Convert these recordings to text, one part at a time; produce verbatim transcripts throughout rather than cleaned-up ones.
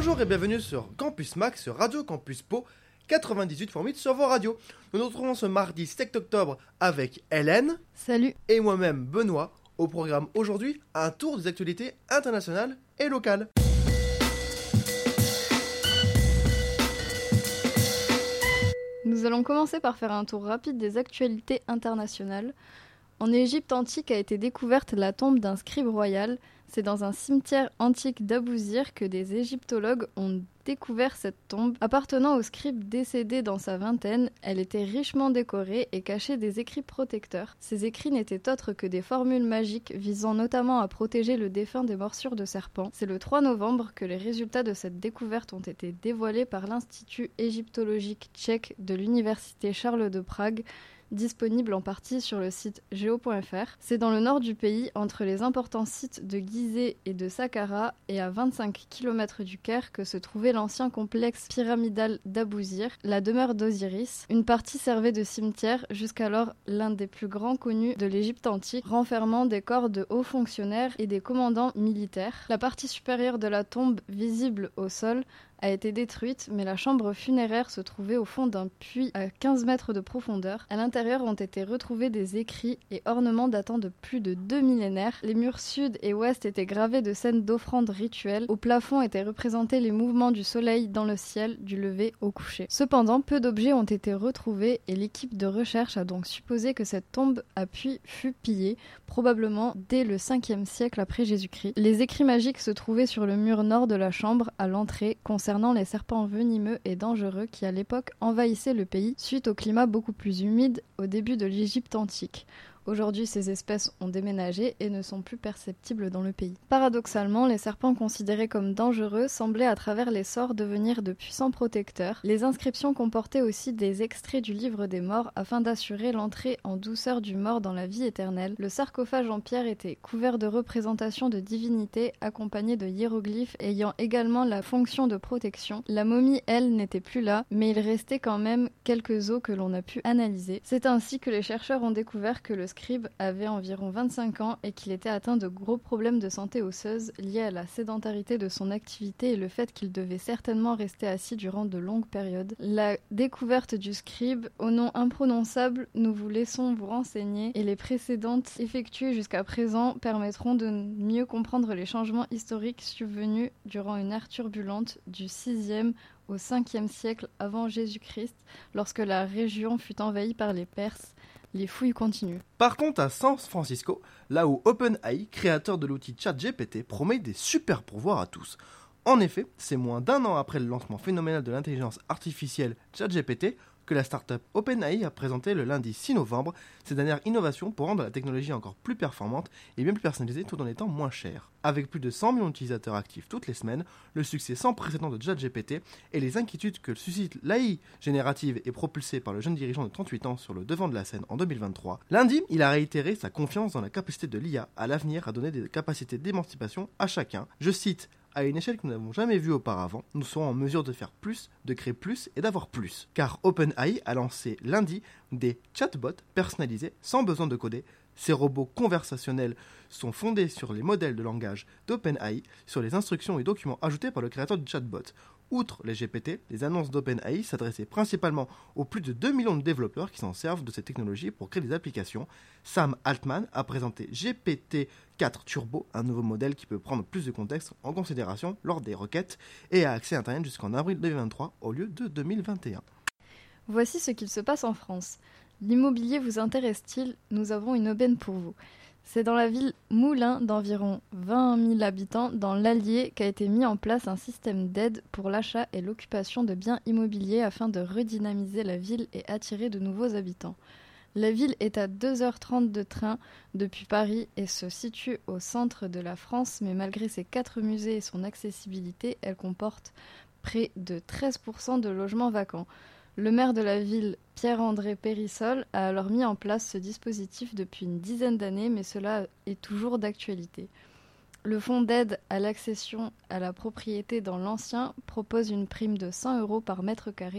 Bonjour et bienvenue sur Campus Max, sur Radio Campus Pau quatre-vingt-dix-huit virgule huit sur vos radios. Nous nous retrouvons ce mardi sept octobre avec Hélène. Salut. Et moi-même Benoît. Au programme aujourd'hui, un tour des actualités internationales et locales. Nous allons commencer par faire un tour rapide des actualités internationales. En Égypte antique a été découverte la tombe d'un scribe royal. C'est dans un cimetière antique d'Abousir que des égyptologues ont découvert cette tombe. Appartenant au scribe décédé dans sa vingtaine, elle était richement décorée et cachait des écrits protecteurs. Ces écrits n'étaient autres que des formules magiques visant notamment à protéger le défunt des morsures de serpents. C'est le trois novembre que les résultats de cette découverte ont été dévoilés par l'Institut égyptologique tchèque de l'Université Charles de Prague, disponible en partie sur le site géo point f r. C'est dans le nord du pays, entre les importants sites de Gizeh et de Saqqara, et à vingt-cinq kilomètres du Caire, que se trouvait l'ancien complexe pyramidal d'Abousir, la demeure d'Osiris. Une partie servait de cimetière, jusqu'alors l'un des plus grands connus de l'Égypte antique, renfermant des corps de hauts fonctionnaires et des commandants militaires. La partie supérieure de la tombe, visible au sol, a été détruite, mais la chambre funéraire se trouvait au fond d'un puits à quinze mètres de profondeur. À l'intérieur ont été retrouvés des écrits et ornements datant de plus de deux millénaires. Les murs sud et ouest étaient gravés de scènes d'offrandes rituelles. Au plafond étaient représentés les mouvements du soleil dans le ciel, du lever au coucher. Cependant, peu d'objets ont été retrouvés et l'équipe de recherche a donc supposé que cette tombe à puits fut pillée, probablement dès le cinquième siècle après Jésus-Christ. Les écrits magiques se trouvaient sur le mur nord de la chambre, à l'entrée, concernant les serpents venimeux et dangereux qui à l'époque envahissaient le pays suite au climat beaucoup plus humide au début de l'Égypte antique. Aujourd'hui, ces espèces ont déménagé et ne sont plus perceptibles dans le pays. Paradoxalement, les serpents considérés comme dangereux semblaient à travers les sorts devenir de puissants protecteurs. Les inscriptions comportaient aussi des extraits du livre des morts afin d'assurer l'entrée en douceur du mort dans la vie éternelle. Le sarcophage en pierre était couvert de représentations de divinités accompagnées de hiéroglyphes ayant également la fonction de protection. La momie, elle, n'était plus là, mais il restait quand même quelques os que l'on a pu analyser. C'est ainsi que les chercheurs ont découvert que le scribe avait environ vingt-cinq ans et qu'il était atteint de gros problèmes de santé osseuse liés à la sédentarité de son activité et le fait qu'il devait certainement rester assis durant de longues périodes. La découverte du scribe, au nom imprononçable, nous vous laissons vous renseigner et les précédentes effectuées jusqu'à présent permettront de mieux comprendre les changements historiques survenus durant une ère turbulente du sixième au cinquième siècle avant Jésus-Christ, lorsque la région fut envahie par les Perses. Les fouilles continuent. Par contre, à San Francisco, là où OpenAI, créateur de l'outil ChatGPT, promet des super pouvoirs à tous. En effet, c'est moins d'un an après le lancement phénoménal de l'intelligence artificielle ChatGPT que la startup OpenAI a présenté le lundi six novembre ses dernières innovations pour rendre la technologie encore plus performante et bien plus personnalisée tout en étant moins chère. Avec plus de cent millions d'utilisateurs actifs toutes les semaines, le succès sans précédent de ChatGPT et les inquiétudes que suscite l'A I générative et propulsée par le jeune dirigeant de trente-huit ans sur le devant de la scène en deux mille vingt-trois, lundi, il a réitéré sa confiance dans la capacité de l'I A à l'avenir à donner des capacités d'émancipation à chacun. Je cite: à une échelle que nous n'avons jamais vue auparavant, nous serons en mesure de faire plus, de créer plus et d'avoir plus. Car OpenAI a lancé lundi des chatbots personnalisés sans besoin de coder. Ces robots conversationnels sont fondés sur les modèles de langage d'OpenAI, sur les instructions et documents ajoutés par le créateur du chatbot. Outre les G P T, les annonces d'OpenAI s'adressaient principalement aux plus de deux millions de développeurs qui s'en servent de cette technologie pour créer des applications. Sam Altman a présenté G P T quatre Turbo, un nouveau modèle qui peut prendre plus de contexte en considération lors des requêtes et a accès à Internet jusqu'en avril deux mille vingt-trois au lieu de deux mille vingt et un. Voici ce qu'il se passe en France. L'immobilier vous intéresse-t-il ? Nous avons une aubaine pour vous. C'est dans la ville Moulins d'environ vingt mille habitants, dans l'Allier, qu'a été mis en place un système d'aide pour l'achat et l'occupation de biens immobiliers afin de redynamiser la ville et attirer de nouveaux habitants. La ville est à deux heures trente de train depuis Paris et se situe au centre de la France, mais malgré ses quatre musées et son accessibilité, elle comporte près de treize pour cent de logements vacants. Le maire de la ville, Pierre-André Périssol, a alors mis en place ce dispositif depuis une dizaine d'années, mais cela est toujours d'actualité. Le fonds d'aide à l'accession à la propriété dans l'ancien propose une prime de cent euros par mètre carré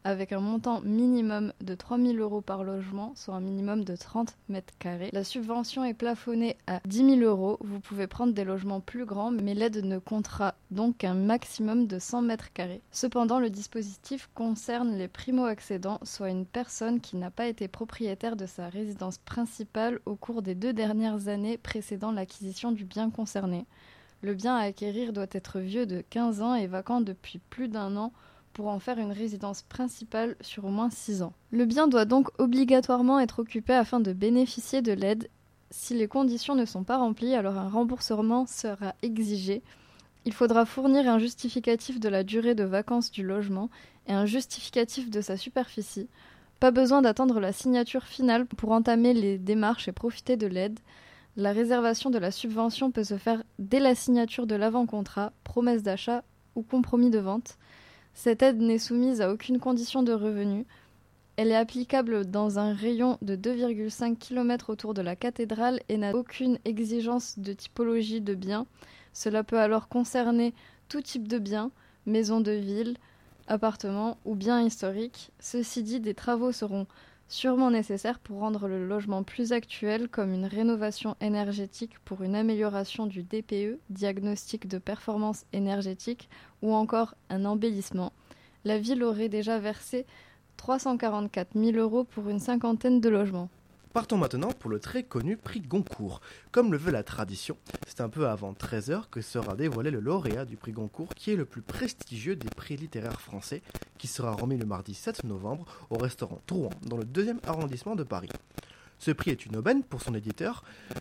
avec un montant minimum de trois mille euros par logement, soit un minimum de trente mètres carrés. La subvention est plafonnée à dix mille euros. Vous pouvez prendre des logements plus grands, mais l'aide ne comptera donc qu'un maximum de cent mètres carrés. Cependant, le dispositif concerne les primo-accédants, soit une personne qui n'a pas été propriétaire de sa résidence principale au cours des deux dernières années précédant l'acquisition du bien concerné. Le bien à acquérir doit être vieux de quinze ans et vacant depuis plus d'un an pour en faire une résidence principale sur au moins six ans. Le bien doit donc obligatoirement être occupé afin de bénéficier de l'aide. Si les conditions ne sont pas remplies, alors un remboursement sera exigé. Il faudra fournir un justificatif de la durée de vacance du logement et un justificatif de sa superficie. Pas besoin d'attendre la signature finale pour entamer les démarches et profiter de l'aide. La réservation de la subvention peut se faire dès la signature de l'avant-contrat, promesse d'achat ou compromis de vente. Cette aide n'est soumise à aucune condition de revenu. Elle est applicable dans un rayon de deux virgule cinq kilomètres autour de la cathédrale et n'a aucune exigence de typologie de bien. Cela peut alors concerner tout type de biens, maisons de ville, appartements ou biens historiques. Ceci dit, des travaux seront sûrement nécessaires pour rendre le logement plus actuel, comme une rénovation énergétique pour une amélioration du D P E, diagnostic de performance énergétique, ou encore un embellissement. La ville aurait déjà versé trois cent quarante-quatre mille euros pour une cinquantaine de logements. Partons maintenant pour le très connu prix Goncourt. Comme le veut la tradition, c'est un peu avant treize heures que sera dévoilé le lauréat du prix Goncourt, qui est le plus prestigieux des prix littéraires français, qui sera remis le mardi sept novembre au restaurant Drouin, dans le deuxième arrondissement de Paris. Ce prix est une aubaine pour son éditeur.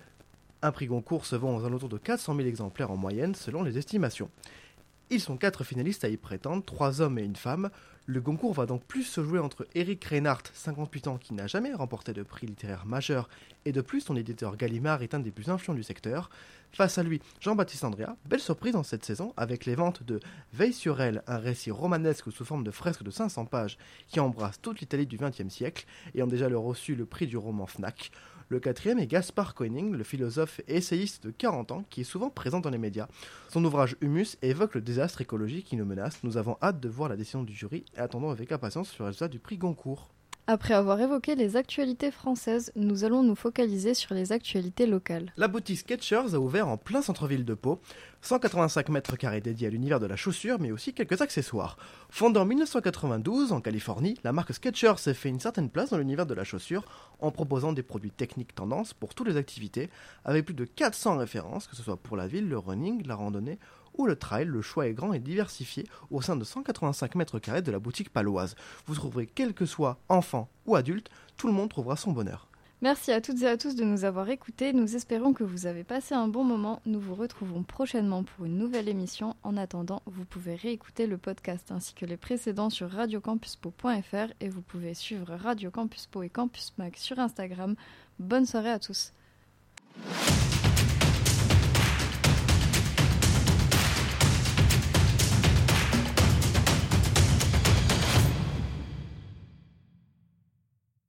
Un prix Goncourt se vend aux alentours de quatre cent mille exemplaires en moyenne, selon les estimations. Ils sont quatre finalistes à y prétendre, trois hommes et une femme. Le Goncourt va donc plus se jouer entre Éric Reinhardt, cinquante-huit ans, qui n'a jamais remporté de prix littéraire majeur, et de plus son éditeur Gallimard est un des plus influents du secteur. Face à lui, Jean-Baptiste Andréa, belle surprise en cette saison, avec les ventes de Veille sur elle, un récit romanesque sous forme de fresque de cinq cents pages qui embrasse toute l'Italie du vingtième siècle, ayant déjà le reçu le prix du roman Fnac. Le quatrième est Gaspard Koenig, le philosophe et essayiste de quarante ans qui est souvent présent dans les médias. Son ouvrage Humus évoque le désastre écologique qui nous menace. Nous avons hâte de voir la décision du jury et attendons avec impatience le résultat du prix Goncourt. Après avoir évoqué les actualités françaises, nous allons nous focaliser sur les actualités locales. La boutique Skechers a ouvert en plein centre-ville de Pau, cent quatre-vingt-cinq mètres carrés dédiés à l'univers de la chaussure, mais aussi quelques accessoires. Fondée en dix-neuf cent quatre-vingt-douze en Californie, la marque Skechers s'est fait une certaine place dans l'univers de la chaussure en proposant des produits techniques tendance pour toutes les activités, avec plus de quatre cents références, que ce soit pour la ville, le running, la randonnée ou le trail. Le choix est grand et diversifié au sein de cent quatre-vingt-cinq mètres carrés de la boutique paloise. Vous trouverez, quel que soit enfant ou adulte, tout le monde trouvera son bonheur. Merci à toutes et à tous de nous avoir écoutés. Nous espérons que vous avez passé un bon moment. Nous vous retrouvons prochainement pour une nouvelle émission. En attendant, vous pouvez réécouter le podcast ainsi que les précédents sur radio campus pau point f r et vous pouvez suivre Radio Campus Pau et Campus Mag sur Instagram. Bonne soirée à tous.